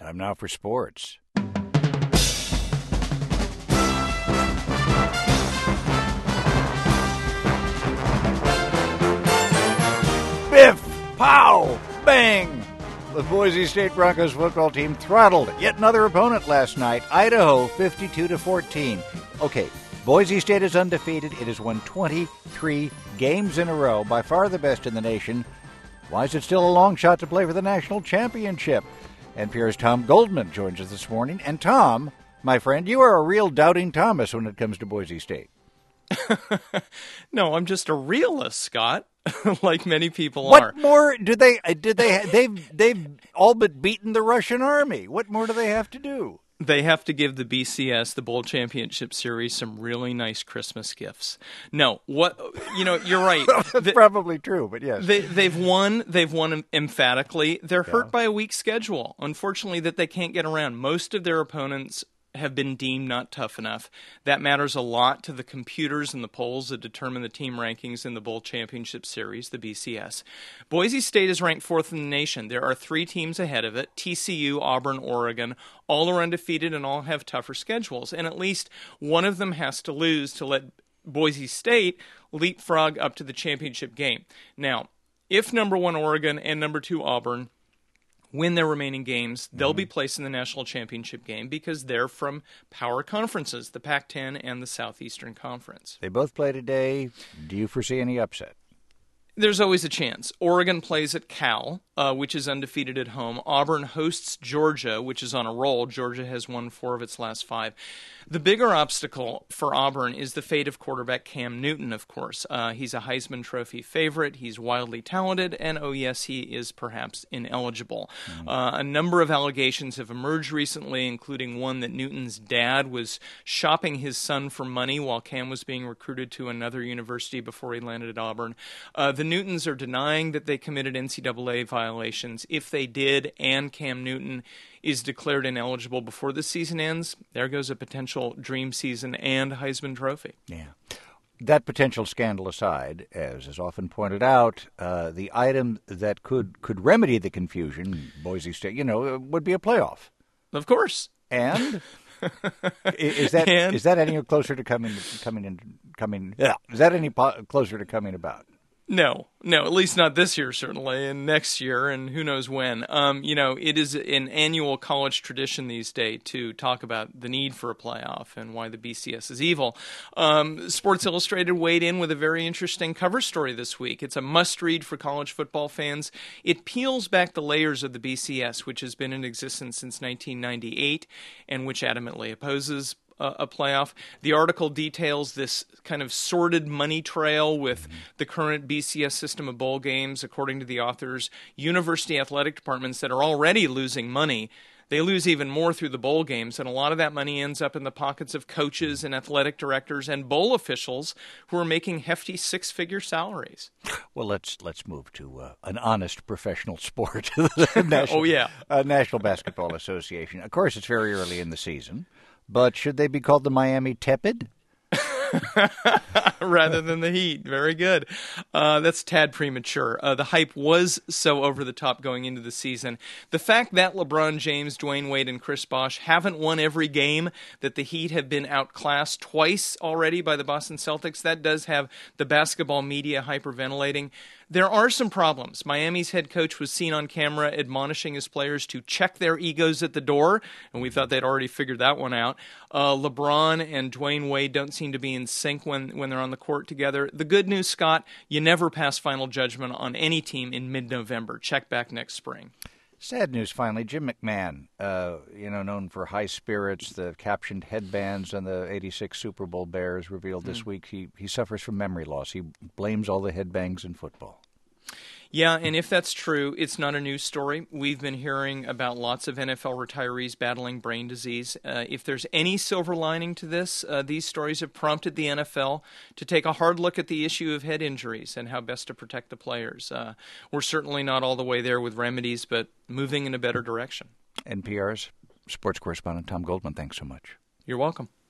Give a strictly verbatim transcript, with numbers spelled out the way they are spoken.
Time now for sports. Biff! Pow! Bang! The Boise State Broncos football team throttled yet another opponent last night, Idaho, fifty-two to fourteen. Okay, Boise State is undefeated. It has won twenty-three games in a row, by far the best in the nation. Why is it still a long shot to play for the national championship? N P R's Tom Goldman joins us this morning. And Tom, my friend, you are a real doubting Thomas when it comes to Boise State. No, I'm just a realist, Scott, like many people what are. What more do they? Did they? They've they've all but beaten the Russian army. What more do they have to do? They have to give the B C S, the Bowl Championship Series, some really nice Christmas gifts. No, what you know, you're right. That's the, probably true, but yes, they, they've won. They've won emphatically. They're yeah. hurt by a weak schedule, unfortunately, that they can't get around. Most of their opponents have been deemed not tough enough. That matters a lot to the computers and the polls that determine the team rankings in the Bowl Championship Series, the B C S. Boise State is ranked fourth in the nation. There are three teams ahead of it, T C U, Auburn, Oregon. All are undefeated and all have tougher schedules. And at least one of them has to lose to let Boise State leapfrog up to the championship game. Now, if number one Oregon and number two Auburn win their remaining games, they'll mm-hmm. be placed in the national championship game because they're from power conferences, the Pac ten and the Southeastern Conference. They both play today. Do you foresee any upset? There's always a chance. Oregon plays at Cal, uh, which is undefeated at home. Auburn hosts Georgia, which is on a roll. Georgia has won four of its last five. The bigger obstacle for Auburn is the fate of quarterback Cam Newton, of course. Uh, he's a Heisman Trophy favorite. He's wildly talented, and oh yes, he is perhaps ineligible. Mm-hmm. Uh, a number of allegations have emerged recently, including one that Newton's dad was shopping his son for money while Cam was being recruited to another university before he landed at Auburn. Uh, the Newtons are denying that they committed N C double A violations. If they did, and Cam Newton is declared ineligible before the season ends, there goes a potential dream season and Heisman Trophy. Yeah. That potential scandal aside, as is often pointed out, uh, the item that could, could remedy the confusion, Boise State, you know, would be a playoff. Of course. And is that and? is that any closer to coming coming in coming? Yeah. Is that any po- closer to coming about? No, no, at least not this year, certainly, and next year, and who knows when. Um, you know, it is an annual college tradition these days to talk about the need for a playoff and why the B C S is evil. Um, Sports Illustrated weighed in with a very interesting cover story this week. It's a must-read for college football fans. It peels back the layers of the B C S, which has been in existence since nineteen ninety-eight and which adamantly opposes a playoff. The article details this kind of sordid money trail with the current B C S system of bowl games. According to the authors, university athletic departments that are already losing money, they lose even more through the bowl games, and a lot of that money ends up in the pockets of coaches and athletic directors and bowl officials who are making hefty six-figure salaries. Well, let's let's move to uh, an honest professional sport. the National, oh, yeah. Uh, National Basketball Association. Of course, it's very early in the season. But should they be called the Miami Tepid? Rather than the Heat. Very good. Uh, that's tad premature. Uh, the hype was so over the top going into the season. The fact that LeBron James, Dwayne Wade, and Chris Bosh haven't won every game, that the Heat have been outclassed twice already by the Boston Celtics, that does have the basketball media hyperventilating. There are some problems. Miami's head coach was seen on camera admonishing his players to check their egos at the door, and we thought they'd already figured that one out. Uh, LeBron and Dwayne Wade don't seem to be in sync when, when they're on the court together. The good news, Scott, you never pass final judgment on any team in mid-November. Check back next spring. Sad news, finally. Jim McMahon, uh, you know, known for high spirits, the captioned headbands on the eighty-six Super Bowl Bears, revealed this mm. week he, he suffers from memory loss. He blames all the headbangs in football. Yeah, and if that's true, it's not a news story. We've been hearing about lots of N F L retirees battling brain disease. Uh, if there's any silver lining to this, uh, these stories have prompted the N F L to take a hard look at the issue of head injuries and how best to protect the players. Uh, we're certainly not all the way there with remedies, but moving in a better direction. N P R's sports correspondent Tom Goldman, thanks so much. You're welcome.